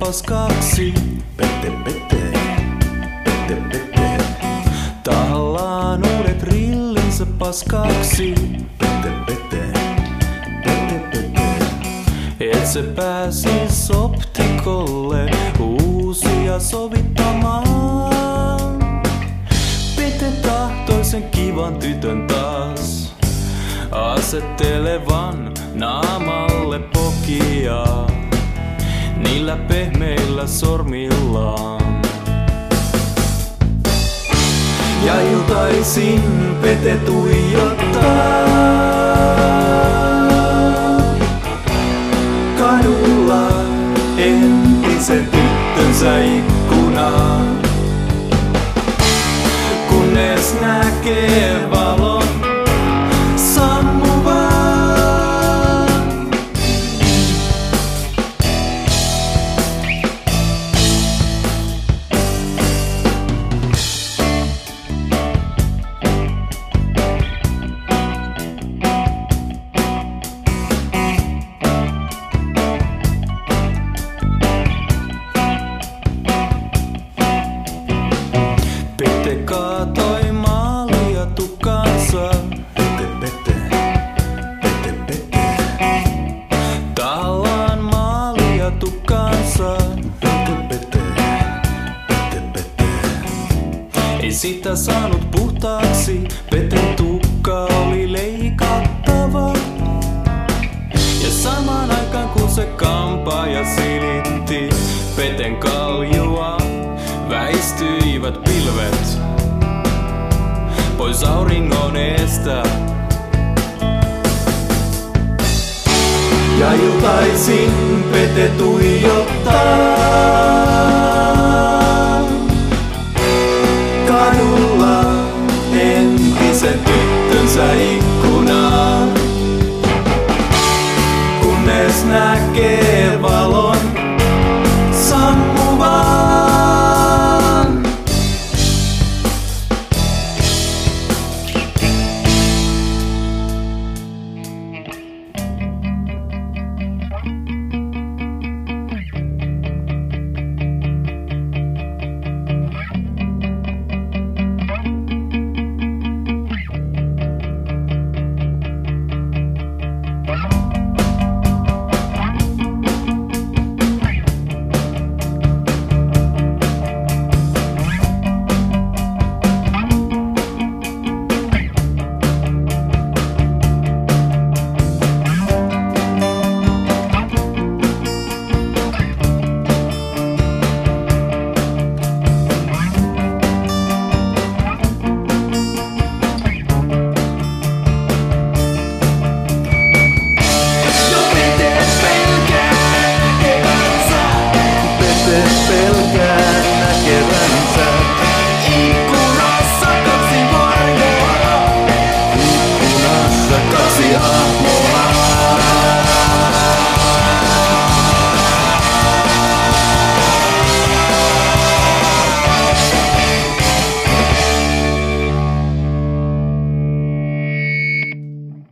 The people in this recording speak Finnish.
paskaksi. Pete, pete, pete, pete. Tahallaan uudet rillinsä paskaksi. Pete, pete, pete, pete. Et se pääsis optikolle uusia sovittamaan. Pete tahtoi sen kivan tytön taas asettelevan naamalle pokia niillä pehmeillä sormillaan. Ja iltaisin Pete tuijottaa kadulla entisen tyttönsä ikkunaan, kunnes näkee valon sammuvan. Pete kaatoi maalia tukkansa. Pete, pete, pete, pete. Tahallaan maalia tukkansa. Pete, pete, pete, pete. Ei sitä saanut puhtaaksi, Peten tukka oli leikattava. Ja samaan aikaan kun se kampaaja silitti Peten kaljua, väistyivät pilvet pois auringon eestä. Ja iltaisin Pete tuijottaa